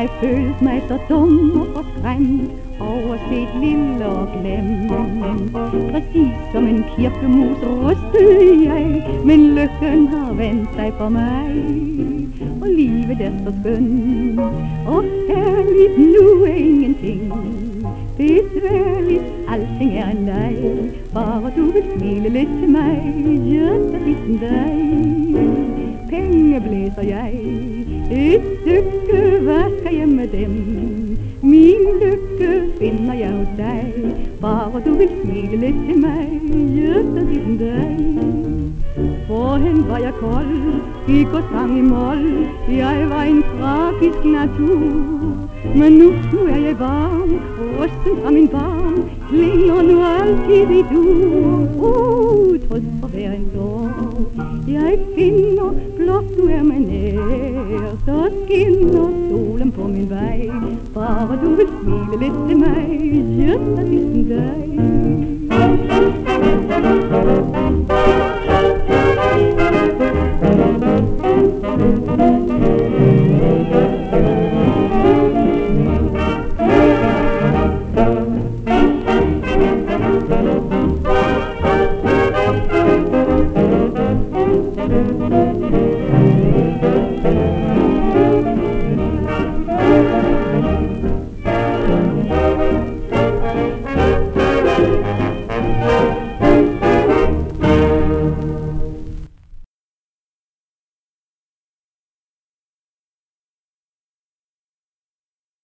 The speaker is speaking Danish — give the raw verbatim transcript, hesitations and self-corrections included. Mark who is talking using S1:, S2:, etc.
S1: jeg følte mig så dum og forskræmt, overset lille og glemt. Præcis som en kirkemus rystede jeg, men lykken har vendt sig for mig. Og livet er så skønt, og herligt nu er ingenting. Besværligt, alting er en leg, bare du vil smile lidt til mig, just a liten dig. Penge blæser jeg, et stykke, hvad skal jeg med dem? Min lykke finder jeg hos dig, bare du vil smile lidt til mig, just a liten dig. Hvorhen var jeg kold, gik og sang i mol, jeg var en tragisk natur. Men nu, nu er jeg varm, rysten fra min barm, klinger nu altid i dur. Uh, trøst for hver en sorg, jeg finder, blot du er mig nær, så skinner solen på min vej, bare du vil smile lidt til mig, just a liten dig.